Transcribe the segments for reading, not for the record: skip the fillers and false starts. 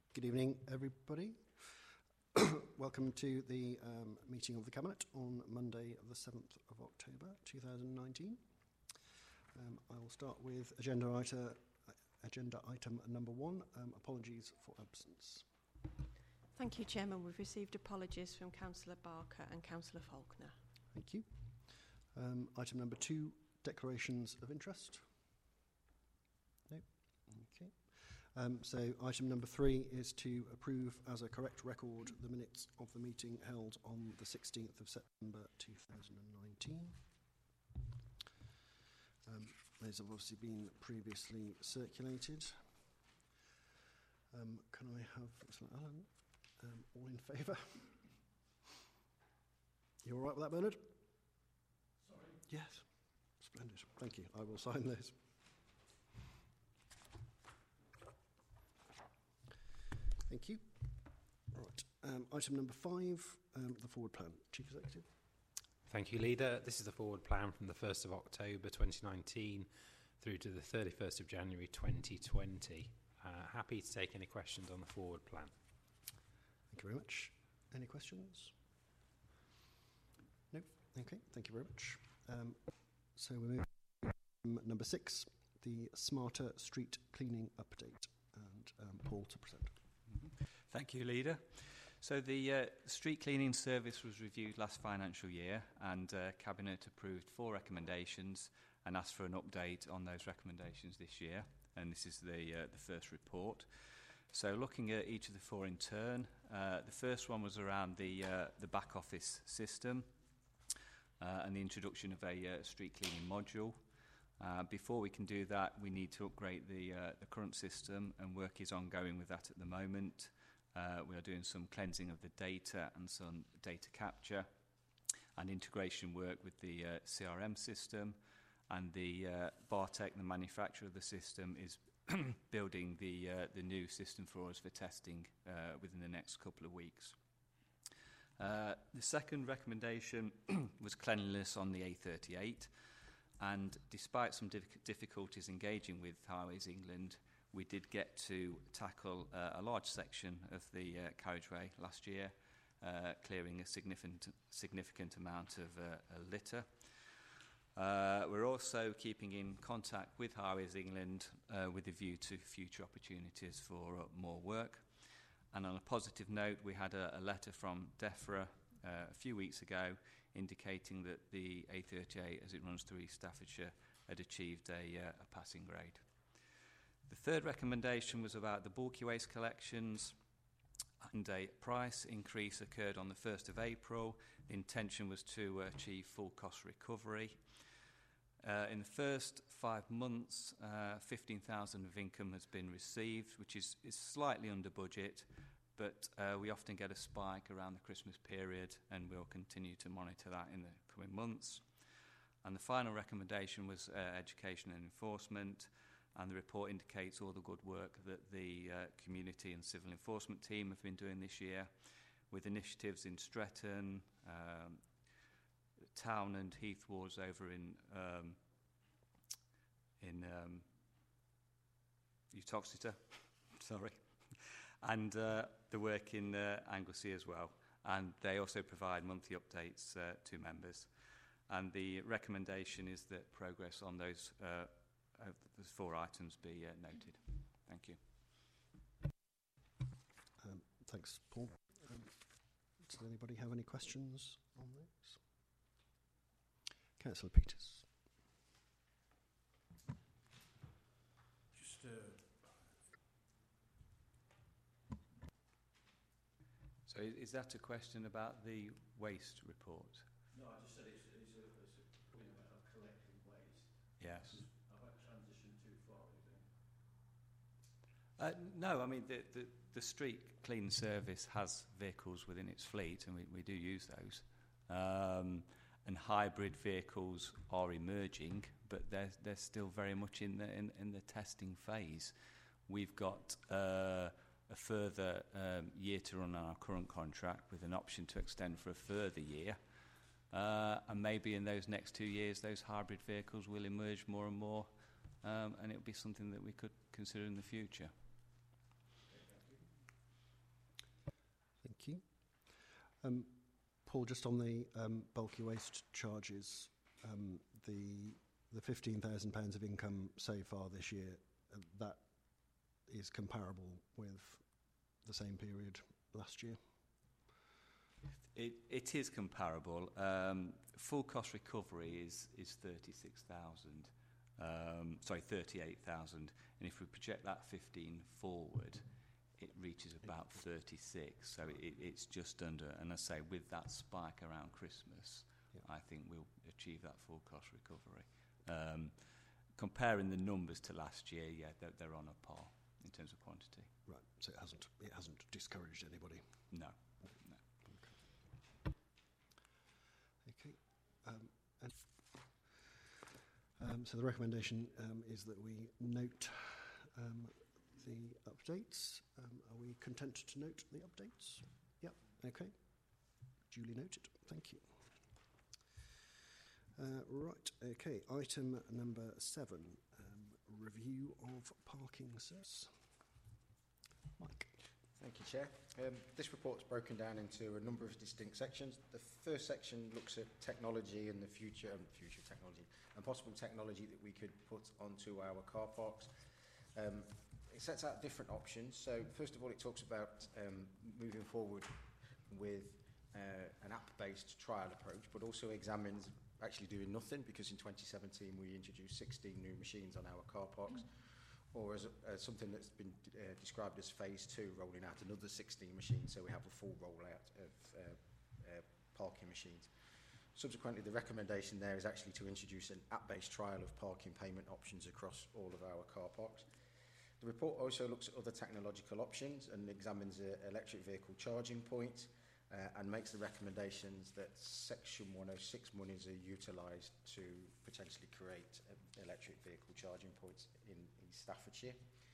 Good evening, everybody. Welcome to the meeting of the Cabinet on Monday, the 7th of October 2019. I will start with agenda item number 1, apologies for absence. Thank you, Chairman. We've received apologies from Councillor Barker and Councillor Faulkner. Thank you. Item number 2, declarations of interest. No. Okay. So item number 3 is to approve as a correct record the minutes of the meeting held on the 16th of September 2019. Those have obviously been previously circulated. Can I have Alan? All in favour? You all right with that, Bernard? Sorry? Yes. Splendid. Thank you. I will sign this. Thank you. Right. Item number 5, the forward plan. Chief Executive. Thank you, Leader. This is the forward plan from the 1st of October 2019 through to the 31st of January 2020. Happy to take any questions on the forward plan. Thank you very much. Any questions? No? Okay, thank you very much. So we move to number 6, the Smarter Street Cleaning Update, and Paul to present. Thank you, Leader. So the street cleaning service was reviewed last financial year, and Cabinet approved 4 recommendations and asked for an update on those recommendations this year. And this is the first report. So looking at each of the 4 in turn, the first one was around the back office system and the introduction of a street cleaning module. Before we can do that, we need to upgrade the current system, and work is ongoing with that at the moment. We are doing some cleansing of the data and some data capture and integration work with the CRM system, and the Bartek, the manufacturer of the system, is building the new system for us for testing within the next couple of weeks. The second recommendation was cleanliness on the A38, and despite some difficulties engaging with Highways England, we did get to tackle a large section of the carriageway last year, clearing a significant amount of litter. We're also keeping in contact with Highways England with a view to future opportunities for more work. And on a positive note, we had a letter from DEFRA a few weeks ago indicating that the A38, as it runs through East Staffordshire, had achieved a passing grade. The third recommendation was about the bulky waste collections, and a price increase occurred on the 1st of April. The intention was to achieve full cost recovery. In the first 5 months, 15,000 of income has been received, which is slightly under budget, but we often get a spike around the Christmas period, and we'll continue to monitor that in the coming months. And the final recommendation was education and enforcement, and the report indicates all the good work that the community and civil enforcement team have been doing this year, with initiatives in Stretton, Town and Heath wards over in Uttoxeter, sorry, and the work in Anglesey as well. And they also provide monthly updates to members. And the recommendation is that progress on those 4 items be noted. Thank you. Thanks, Paul. Does anybody have any questions on this? Councillor Peters. So is that a question about the waste report? No, I just said it's a point about collecting waste. Yes. Have I transitioned too far, do you think? No, I mean, the street clean service has vehicles within its fleet, and we do use those. And hybrid vehicles are emerging, but they're still very much in the testing phase. We've got a further year to run on our current contract, with an option to extend for a further year. And maybe in those next 2 years, those hybrid vehicles will emerge more and more, and it'll be something that we could consider in the future. Paul, just on the bulky waste charges, the £15,000 of income so far this year, that is comparable with the same period last year? It is comparable. Full cost recovery is 38,000. And if we project that 15 forward, it reaches about 36. So it's just under. And I say, with that spike around Christmas, I think we'll achieve that full cost recovery. Comparing the numbers to last year, they're on a par in terms of quantity. Right. So it hasn't discouraged anybody. No. Okay. So the recommendation is that we note the updates. Are we content to note the updates? Yep. Okay. Duly noted. Thank you. Right. Okay. Item number 7. Review of parking service. Mike. Thank you, Chair. This report's broken down into a number of distinct sections. The first section looks at technology and the future technology and possible technology that we could put onto our car parks. It sets out different options. So first of all, it talks about moving forward with an app-based trial approach, but also examines actually doing nothing, because in 2017 we introduced 16 new machines on our car parks. Or as something that's been described as phase 2, rolling out another 16 machines, so we have a full rollout of parking machines. Subsequently, the recommendation there is actually to introduce an app-based trial of parking payment options across all of our car parks. The report also looks at other technological options and examines electric vehicle charging points and makes the recommendations that Section 106 monies are utilised to potentially create electric vehicle charging points in East Staffordshire.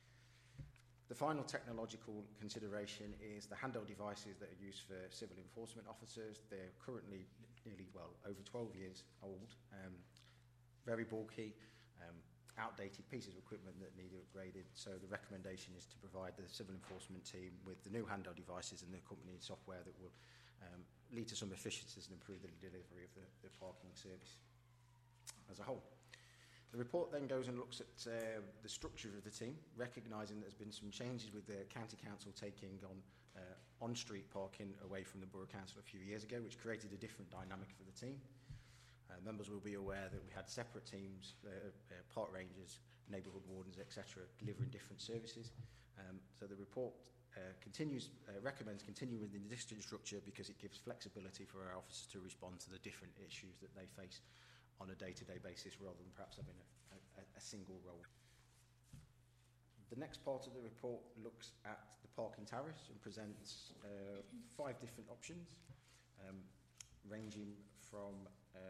The final technological consideration is the handheld devices that are used for civil enforcement officers. They're currently over 12 years old, very bulky, outdated pieces of equipment that need upgraded. So the recommendation is to provide the civil enforcement team with the new handheld devices and the accompanying software that will lead to some efficiencies and improve the delivery of the parking service as a whole. The report then goes and looks at the structure of the team, recognising there's been some changes with the County Council taking on-street parking away from the Borough Council a few years ago, which created a different dynamic for the team. Members will be aware that we had separate teams, park rangers, neighbourhood wardens, etc., delivering different services. So the report recommends continuing within the district structure because it gives flexibility for our officers to respond to the different issues that they face on a day-to-day basis, rather than perhaps having a single role. The next part of the report looks at the parking tariffs and presents 5 different options, ranging from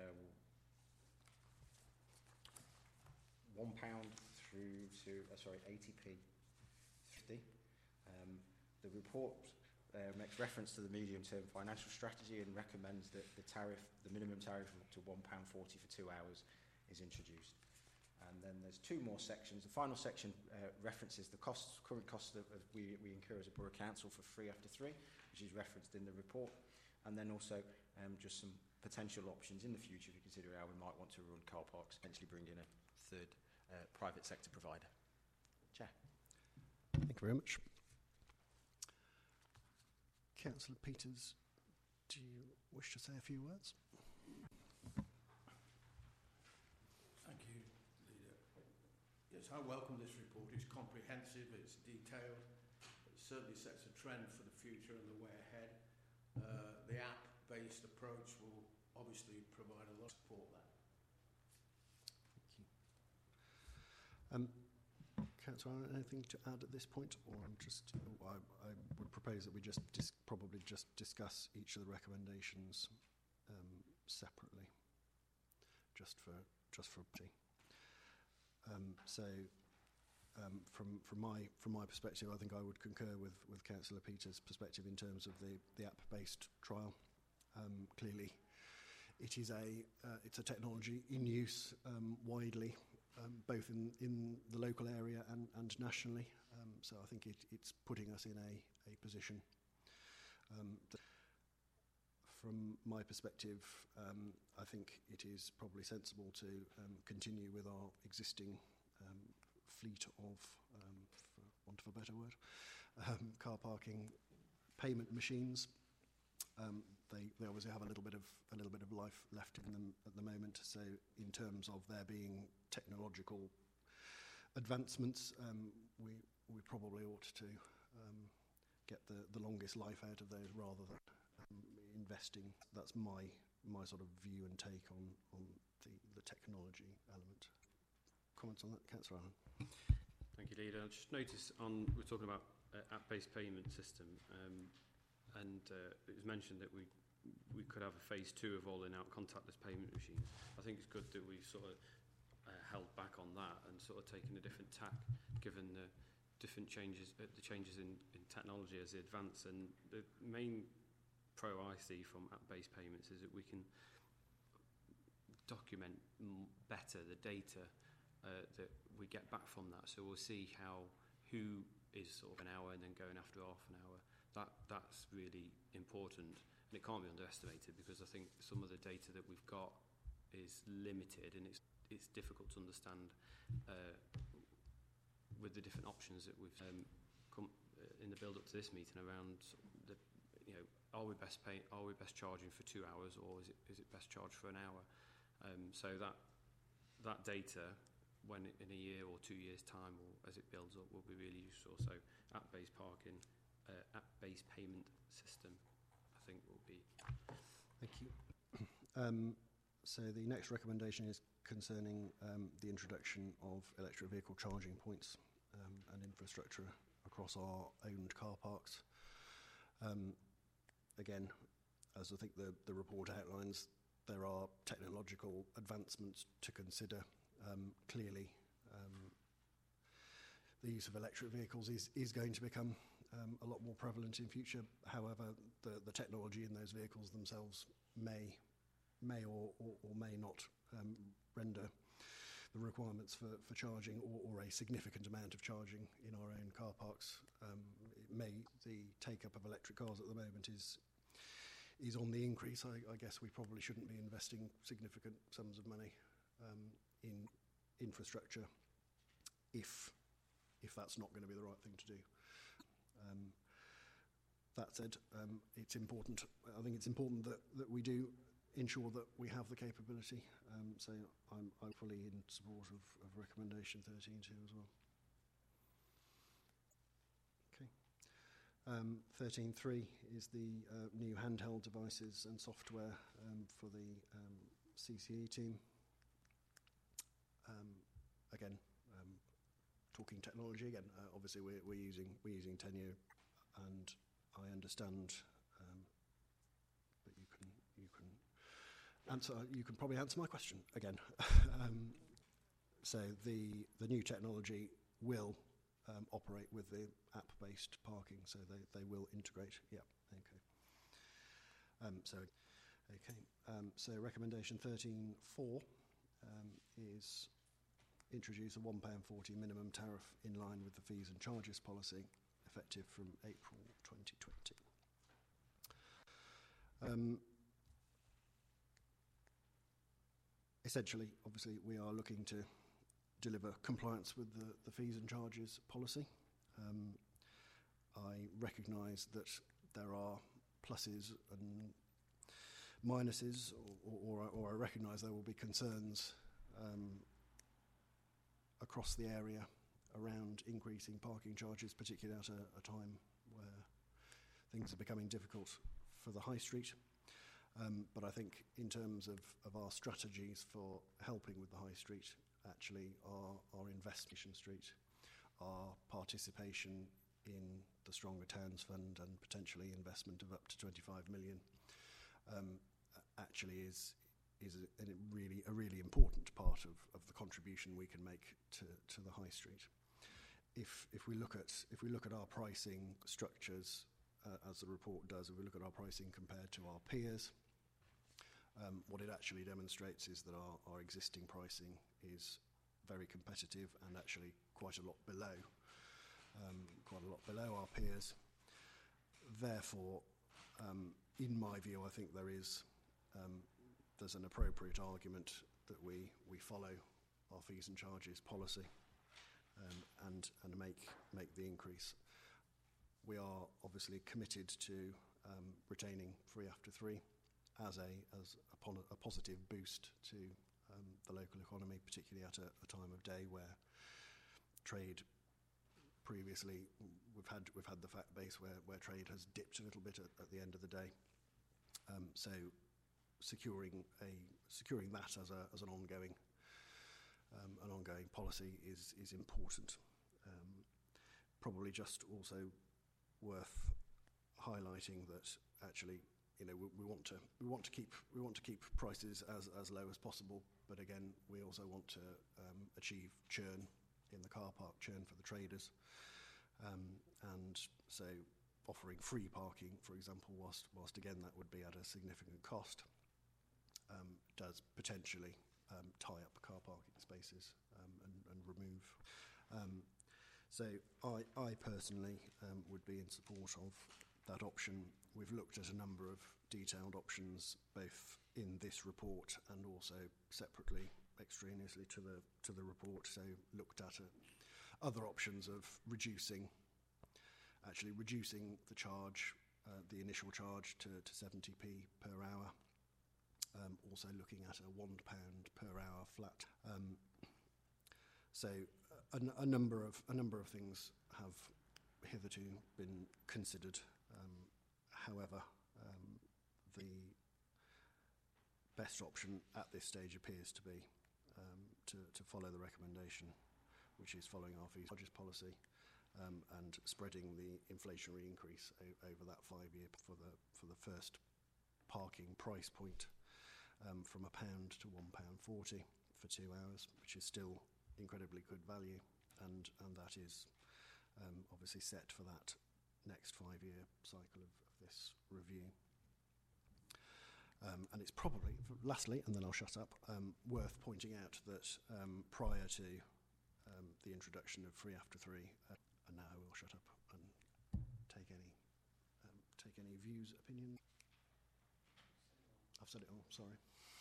£1 through to 80p 50. The report makes reference to the medium-term financial strategy and recommends that the minimum tariff up to £1.40 for 2 hours is introduced. And then there's 2 more sections. The final section references the current costs that we incur as a Borough Council for free after 3, which is referenced in the report. And then also just some potential options in the future if you consider how we might want to run car parks, potentially bring in a third private sector provider. Chair. Thank you very much. Councillor Peters, do you wish to say a few words? Thank you, Leader. Yes, I welcome this report. It's comprehensive, it's detailed, it certainly sets a trend for the future and the way ahead. The app-based approach will obviously provide a lot of support there. Thank you. Councillor, anything to add at this point, or I would propose that we probably just discuss each of the recommendations separately, just for. From my perspective, I think I would concur with Councillor Peters' perspective in terms of the app-based trial. Clearly, it's a technology in use widely. Both in the local area and nationally. So I think it's putting us in a position from my perspective, I think it is probably sensible to continue with our existing fleet of, for want of a better word, car parking payment machines. They obviously have a little bit of life left in them at the moment. So in terms of there being technological advancements, we probably ought to get the longest life out of those rather than investing. That's my sort of view and take on the technology element. Comments on that, Councillor Allen? Thank you, Leader. I just noticed we're talking about app-based payment system, and it was mentioned that we could have a phase 2 of rolling out contactless payment machines. I think it's good that we sort of held back on that and sort of taken a different tack, given the different changes, the changes in technology as they advance. And the main pro I see from app-based payments is that we can document better the data that we get back from that. So we'll see who is sort of an hour and then going after half an hour. That's really important, and it can't be underestimated, because I think some of the data that we've got is limited, and it's difficult to understand with the different options that we've come in the build-up to this meeting around the, are we best charging for 2 hours, or is it best charged for an hour? So that data, when in a year or 2 years' time, or as it builds up, will be really useful. So app-based parking, app-based payment system, I think will be. Thank you. So the next recommendation is concerning the introduction of electric vehicle charging points and infrastructure across our owned car parks. Again, as I think the report outlines, there are technological advancements to consider. Clearly, the use of electric vehicles is going to become a lot more prevalent in future. However, the technology in those vehicles themselves may or may not render the requirements for charging or a significant amount of charging in our own car parks. The take-up of electric cars at the moment is on the increase. I guess we probably shouldn't be investing significant sums of money in infrastructure if that's not going to be the right thing to do. That said, it's important. I think it's important that we do ensure that we have the capability. So I'm fully in support of recommendation 13.2 as well. Okay. 13.3 is the new handheld devices and software for the CCE team. Again, talking technology again. Obviously, we're using Teneo, and I understand. But you can probably answer my question again. So the new technology will operate with the app-based parking, so they will integrate. Yeah. Okay. So recommendation 13.4 is introduce a £1.40 minimum tariff in line with the fees and charges policy, effective from April 2020. Essentially, obviously, we are looking to deliver compliance with the fees and charges policy. I recognise that there are pluses and minuses, or I recognise there will be concerns across the area around increasing parking charges, particularly at a time where things are becoming difficult for the high street. But I think in terms of our strategies for helping with the high street, actually our investment street, our participation in the Stronger Towns Fund and potentially investment of up to 25 million actually is a really important part of the contribution we can make to the high street. If we look at our pricing structures, as the report does, if we look at our pricing compared to our peers, what it actually demonstrates is that our existing pricing is very competitive and actually quite a lot below our peers. Therefore, in my view, I think there's an appropriate argument that we follow our fees and charges policy and make the increase. We are obviously committed to retaining free after three as a positive boost to the local economy, particularly at a time of day where trade previously we've had the fact base where trade has dipped a little bit at the end of the day. So securing that as an ongoing policy is important. Probably just also worth highlighting that actually, you know, we want to keep prices as low as possible, but again, we also want to achieve churn in the car park, churn for the traders, and so offering free parking, for example, whilst again that would be at a significant cost, does potentially tie up car parking spaces and remove. So I personally would be in support of that option. We've looked at a number of detailed options, both in this report and also separately, extraneously to the report. So looked at other options of reducing the charge, the initial charge to 70p per hour. Also looking at a £1 per hour flat. So a number of things have hitherto been considered. However, the best option at this stage appears to be to follow the recommendation, which is following our fees charges policy and spreading the inflationary increase over that 5-year for the first parking price point from £1 to £1.40 for 2 hours, which is still incredibly good value, and that is obviously set for that next 5-year cycle of this review. And it's probably, lastly, and then I'll shut up, worth pointing out that prior to the introduction of free after three, and now I will shut up and take any views, opinions. I've said it all, sorry.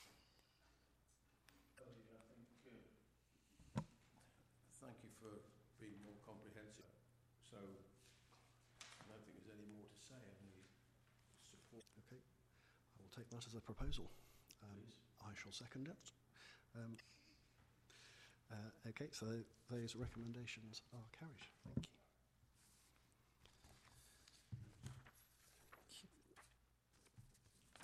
Thank you for being more comprehensive. So I don't think there's any more to say. I need support. Okay, I will take that as a proposal. I shall second it. Okay, so those recommendations are carried. Thank you.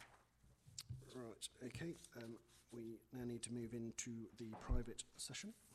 Right, okay, we now need to move into the private session.